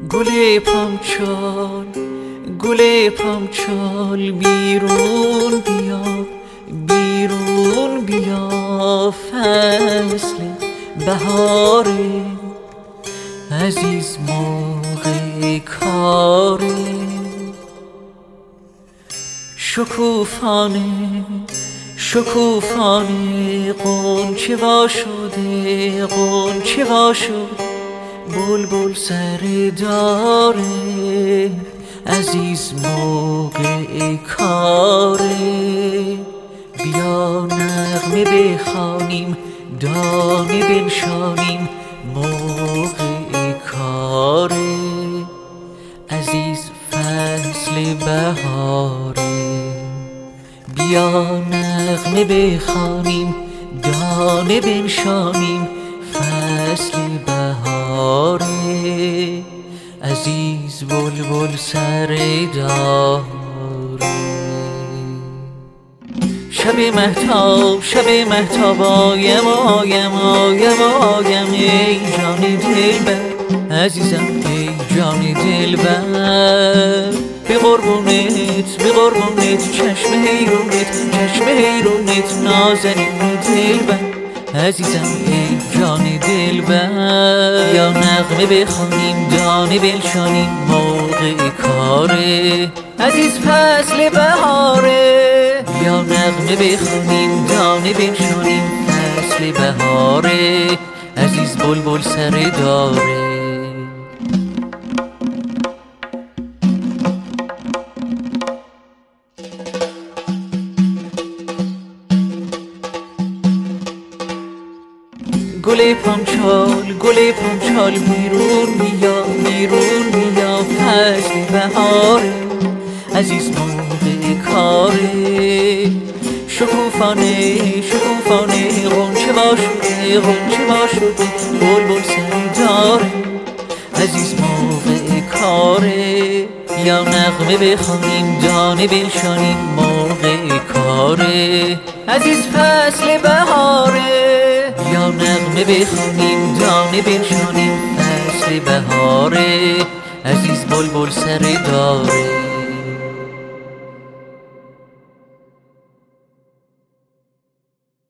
گل پامچال گل پامچال بیرون بیا بیرون بیا فصل بهاره عزیز موقع کاره شکوفانه شکوفانه غنچه وا شده غنچه وا شده بلبل سر داره عزیز موقع کاره بیا نغمه بخوانیم دانه بنشانیم موقع کاره عزیز فصل بهاره بیا نغمه بخوانیم دانه بنشانیم فصل بهاره عزیز بلبل سر داره شب مهتاب آیم آیم آیم آیم ای جان دلبر عزیزم ای جان دلبر به قربونت چشم حیرونت نازنین دلبر عزیزم ای جان دلبر یا نغمه بخوانیم دانه بنشانیم موقع کاره عزیز فصل بهاره یا نغمه بخوانیم دانه بنشانیم فصل بهاره عزیز بلبل سر داره گل پامچال بیرون بیا فصل بهاره عزیز موقع کاره شکوفانه غنچه وا شده بلبل سر داره عزیز موقع کاره یا نغمه بخوانیم دانه بنشانیم موقع کاره عزیز فصل بهاره یا نغمه بخوانیم دانه بنشانیم فصل بهاره عزیز بلبل سر داره